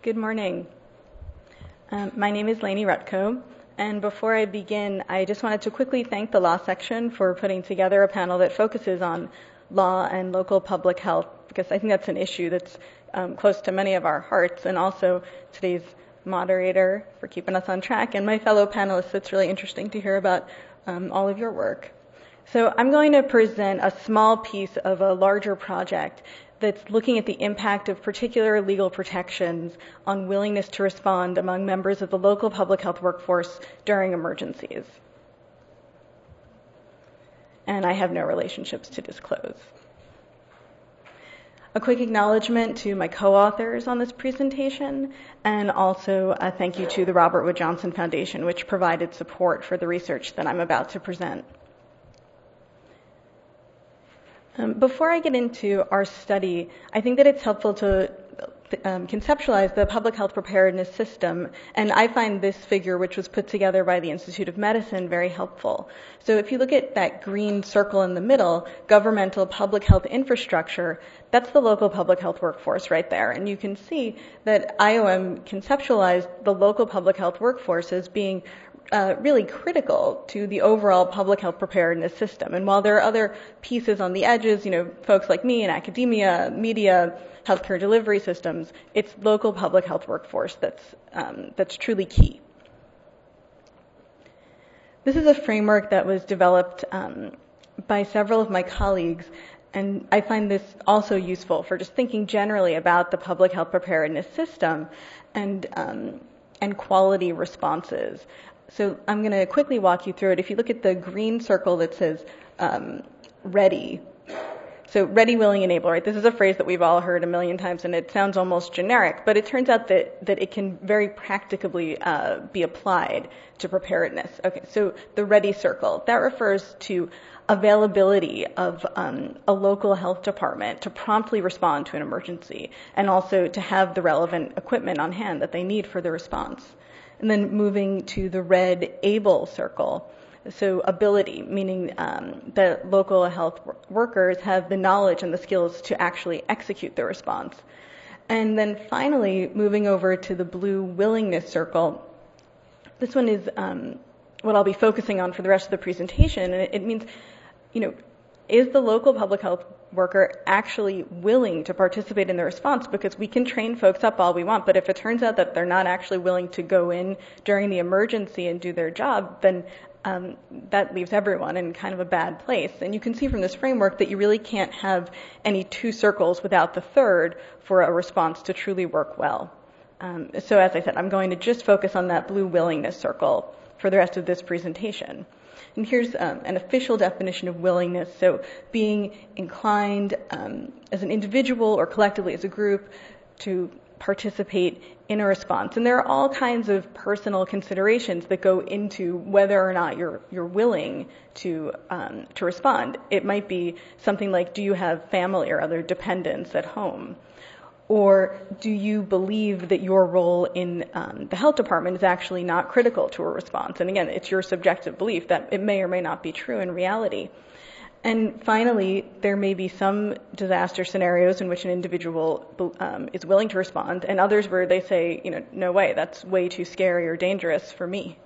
Good morning. My name is Lainey Rutko, and before I begin, I just wanted to quickly thank the law section for putting together a panel that focuses on law and local public health, because I think that's an issue that's close to many of our hearts, and also today's moderator for keeping us on track, and my fellow panelists. It's really interesting to hear about all of your work. So I'm going to present a small piece of a larger project that's looking at the impact of particular legal protections on willingness to respond among members of the local public health workforce during emergencies. And I have no relationships to disclose. A quick acknowledgement to my co-authors on this presentation, and also a thank you to the Robert Wood Johnson Foundation, which provided support for the research that I'm about to present. Before I get into our study, I think that it's helpful to conceptualize the public health preparedness system, and I find this figure, which was put together by the Institute of Medicine, very helpful. So if you look at that green circle in the middle, governmental public health infrastructure, that's the local public health workforce right there. And you can see that IOM conceptualized the local public health workforce as being really critical to the overall public health preparedness system. And while there are other pieces on the edges, folks like me in academia, media, healthcare delivery systems, it's local public health workforce that's truly key. This is a framework that was developed by several of my colleagues, and I find this also useful for just thinking generally about the public health preparedness system and quality responses. So I'm going to quickly walk you through it. If you look at the green circle that says ready, so ready, willing, and able, right? This is a phrase that we've all heard a million times, and it sounds almost generic, but it turns out that it can very practicably be applied to preparedness. Okay, so the ready circle, that refers to availability of a local health department to promptly respond to an emergency, and also to have the relevant equipment on hand that they need for the response. And then moving to the red able circle, so ability, meaning that local health workers have the knowledge and the skills to actually execute the response. And then finally, moving over to the blue willingness circle, this one is what I'll be focusing on for the rest of the presentation. And it means, is the local public health worker actually willing to participate in the response? Because we can train folks up all we want, but if it turns out that they're not actually willing to go in during the emergency and do their job, then that leaves everyone in kind of a bad place. And you can see from this framework that you really can't have any two circles without the third for a response to truly work well. So as I said, I'm going to just focus on that blue willingness circle for the rest of this presentation. And here's an official definition of willingness. So being inclined as an individual or collectively as a group to participate in a response. And there are all kinds of personal considerations that go into whether or not you're willing to respond. It might be something like, do you have family or other dependents at home? Or do you believe that your role in the health department is actually not critical to a response? And again, it's your subjective belief that it may or may not be true in reality. And finally, there may be some disaster scenarios in which an individual is willing to respond, and others where they say, no way, that's way too scary or dangerous for me.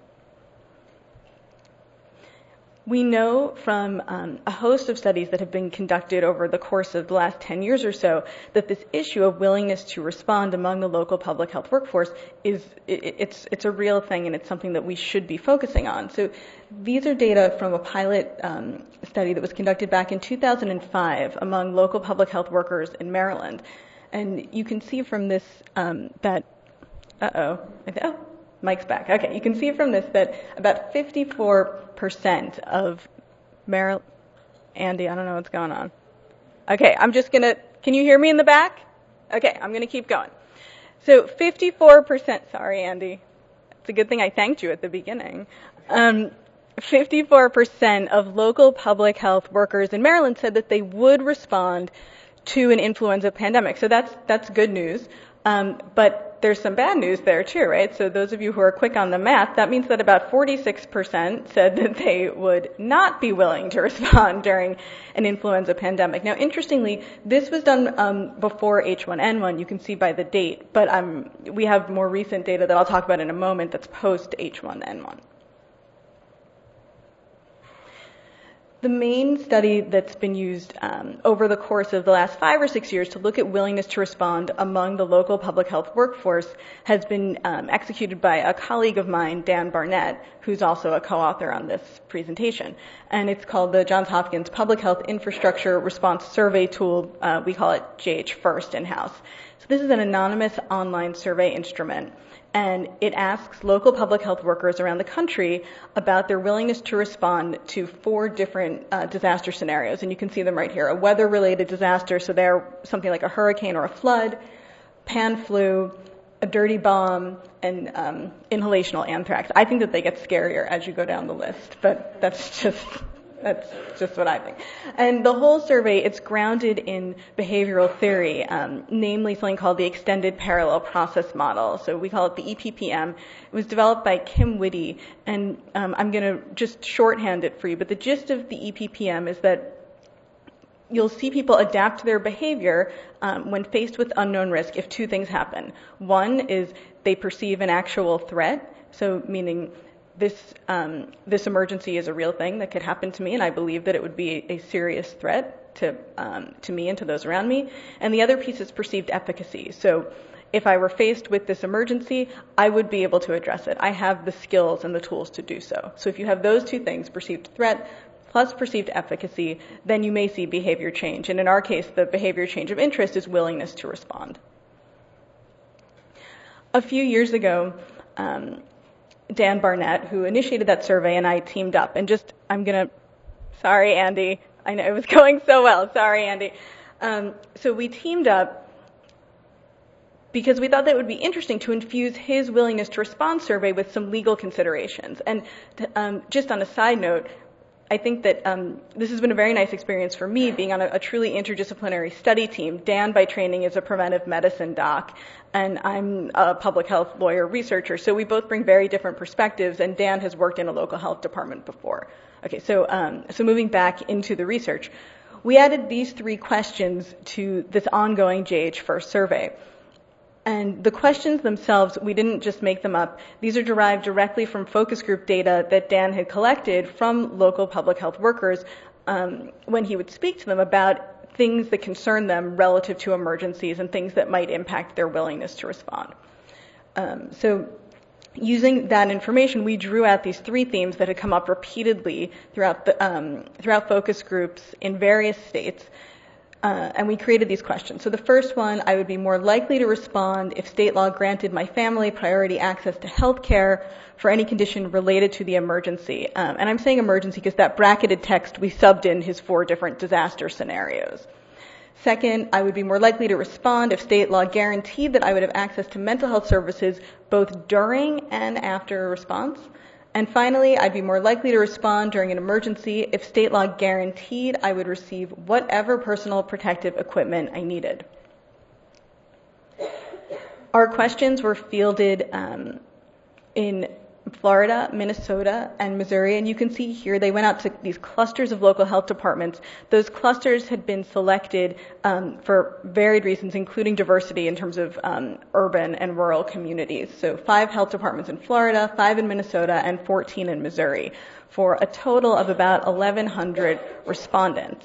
We know from a host of studies that have been conducted over the course of the last 10 years or so that this issue of willingness to respond among the local public health workforce it's a real thing, and it's something that we should be focusing on. So these are data from a pilot study that was conducted back in 2005 among local public health workers in Maryland. And you can see from this Mike's back. Okay, you can see from this that about 54% of Maryland... Andy, I don't know what's going on. Okay, can you hear me in the back? Okay, I'm going to keep going. So 54%, sorry, Andy. It's a good thing I thanked you at the beginning. 54% of local public health workers in Maryland said that they would respond to an influenza pandemic. So that's good news. But there's some bad news there too, right? So those of you who are quick on the math, that means that about 46% said that they would not be willing to respond during an influenza pandemic. Now, interestingly, this was done before H1N1. You can see by the date, but we have more recent data that I'll talk about in a moment that's post H1N1. The main study that's been used over the course of the last 5 or 6 years to look at willingness to respond among the local public health workforce has been executed by a colleague of mine, Dan Barnett, who's also a co-author on this presentation. And it's called the Johns Hopkins Public Health Infrastructure Response Survey Tool. We call it JH First in-house. So this is an anonymous online survey instrument. And it asks local public health workers around the country about their willingness to respond to 4 different disaster scenarios. And you can see them right here. A weather-related disaster, so they're something like a hurricane or a flood, pan flu, a dirty bomb, and inhalational anthrax. I think that they get scarier as you go down the list, but that's just what I think. And the whole survey, it's grounded in behavioral theory, namely something called the Extended Parallel Process Model. So we call it the EPPM. It was developed by Kim Whitty, and I'm going to just shorthand it for you. But the gist of the EPPM is that you'll see people adapt their behavior when faced with unknown risk if 2 things happen. One is they perceive an actual threat, so meaning this emergency is a real thing that could happen to me, and I believe that it would be a serious threat to me and to those around me. And the other piece is perceived efficacy. So if I were faced with this emergency, I would be able to address it. I have the skills and the tools to do so. So if you have those 2 things, perceived threat plus perceived efficacy, then you may see behavior change. And in our case, the behavior change of interest is willingness to respond. A few years ago, Dan Barnett, who initiated that survey, and I teamed up. And sorry, Andy. I know it was going so well. Sorry, Andy. So we teamed up because we thought that it would be interesting to infuse his willingness to respond survey with some legal considerations. And just on a side note, I think that this has been a very nice experience for me, being on a truly interdisciplinary study team. Dan, by training, is a preventive medicine doc, and I'm a public health lawyer researcher. So we both bring very different perspectives, and Dan has worked in a local health department before. Okay, so moving back into the research, we added these 3 questions to this ongoing JH First survey. And the questions themselves, we didn't just make them up. These are derived directly from focus group data that Dan had collected from local public health workers when he would speak to them about things that concern them relative to emergencies and things that might impact their willingness to respond. So using that information, we drew out these 3 themes that had come up repeatedly throughout focus groups in various states. And we created these questions. So the first one, I would be more likely to respond if state law granted my family priority access to health care for any condition related to the emergency. And I'm saying emergency because that bracketed text, we subbed in his 4 different disaster scenarios. Second, I would be more likely to respond if state law guaranteed that I would have access to mental health services both during and after a response. And finally, I'd be more likely to respond during an emergency if state law guaranteed I would receive whatever personal protective equipment I needed. Our questions were fielded in Florida, Minnesota, and Missouri, and you can see here they went out to these clusters of local health departments. Those clusters had been selected for varied reasons, including diversity in terms of urban and rural communities. So 5 health departments in Florida, 5 in Minnesota, and 14 in Missouri, for a total of about 1,100 respondents.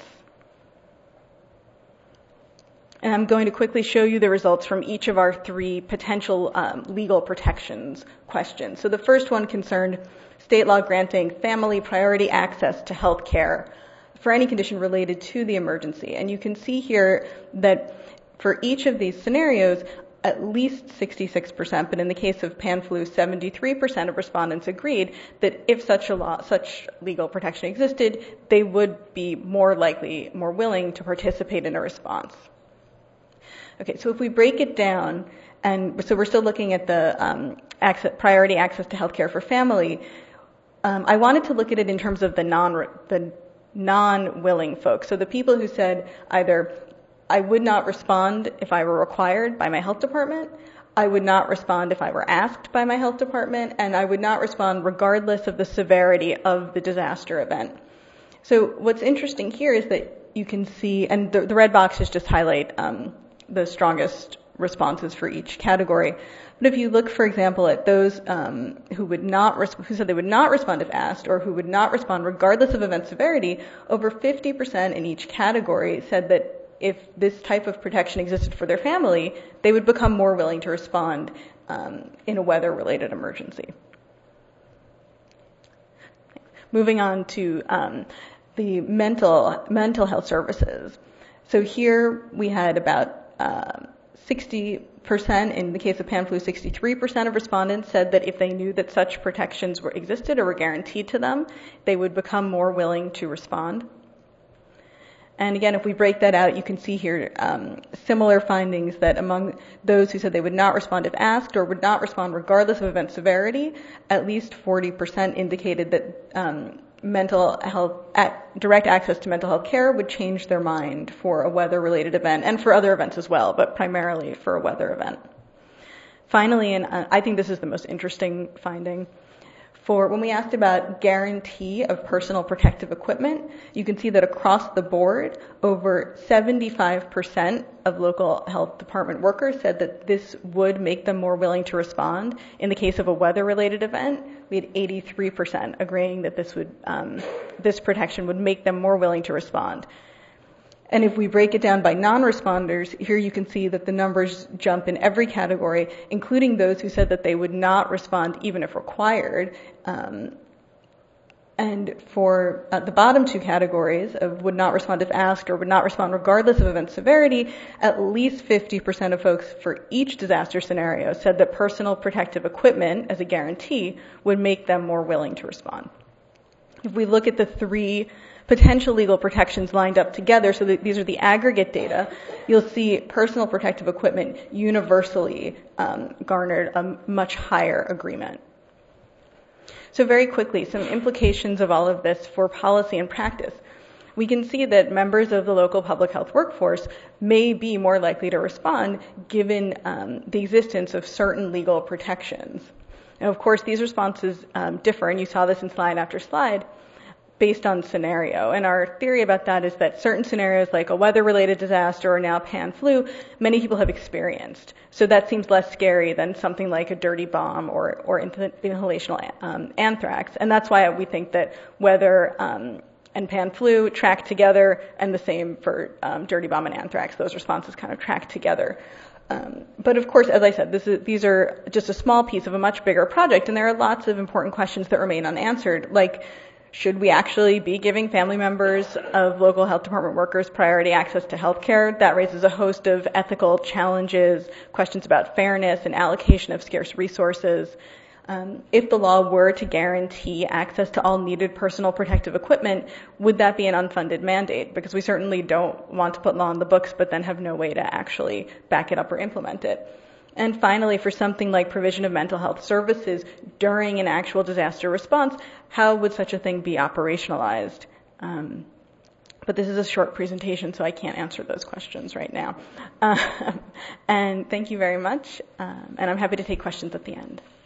And I'm going to quickly show you the results from each of our 3 potential legal protections questions. So the first one concerned state law granting family priority access to health care for any condition related to the emergency. And you can see here that for each of these scenarios, at least 66%, but in the case of pan flu, 73% of respondents agreed that if such legal protection existed, they would be more willing to participate in a response. Okay, so if we break it down, and so we're still looking at the priority access to healthcare for family, I wanted to look at it in terms of the non-willing folks. So the people who said either I would not respond if I were required by my health department. I would not respond if I were asked by my health department, and I would not respond regardless of the severity of the disaster event. So what's interesting here is that you can see, and the red boxes just highlight the strongest responses for each category. But if you look, for example, at those who said they would not respond if asked, or who would not respond regardless of event severity, over 50% in each category said that if this type of protection existed for their family, they would become more willing to respond in a weather-related emergency. Moving on to the mental health services. So here we had about 60%, in the case of PanFlu, 63% of respondents said that if they knew that such protections existed or were guaranteed to them, they would become more willing to respond. And again, if we break that out, you can see here similar findings that among those who said they would not respond if asked or would not respond regardless of event severity, at least 40% indicated that mental health, direct access to mental health care would change their mind for a weather-related event, and for other events as well, but primarily for a weather event. Finally, and I think this is the most interesting finding, for when we asked about guarantee of personal protective equipment, you can see that across the board, over 75% of local health department workers said that this would make them more willing to respond. In the case of a weather-related event, we had 83% agreeing that this protection would make them more willing to respond. And if we break it down by non-responders, here you can see that the numbers jump in every category, including those who said that they would not respond even if required. And for the bottom two categories of would not respond if asked or would not respond regardless of event severity, at least 50% of folks for each disaster scenario said that personal protective equipment as a guarantee would make them more willing to respond. If we look at the three potential legal protections lined up together, so that these are the aggregate data, you'll see personal protective equipment universally garnered a much higher agreement. So very quickly, some implications of all of this for policy and practice. We can see that members of the local public health workforce may be more likely to respond given the existence of certain legal protections. And of course, these responses differ, and you saw this in slide after slide, based on scenario. And our theory about that is that certain scenarios like a weather-related disaster or now PanFlu, many people have experienced. So that seems less scary than something like a dirty bomb or inhalational anthrax. And that's why we think that weather and PanFlu track together, and the same for dirty bomb and anthrax. Those responses kind of track together. But of course, as I said, these are just a small piece of a much bigger project, and there are lots of important questions that remain unanswered, like should we actually be giving family members of local health department workers priority access to health care? That raises a host of ethical challenges, questions about fairness and allocation of scarce resources. If the law were to guarantee access to all needed personal protective equipment, would that be an unfunded mandate? Because we certainly don't want to put law in the books but then have no way to actually back it up or implement it. And finally, for something like provision of mental health services during an actual disaster response, how would such a thing be operationalized? But this is a short presentation, so I can't answer those questions right now. And thank you very much, and I'm happy to take questions at the end.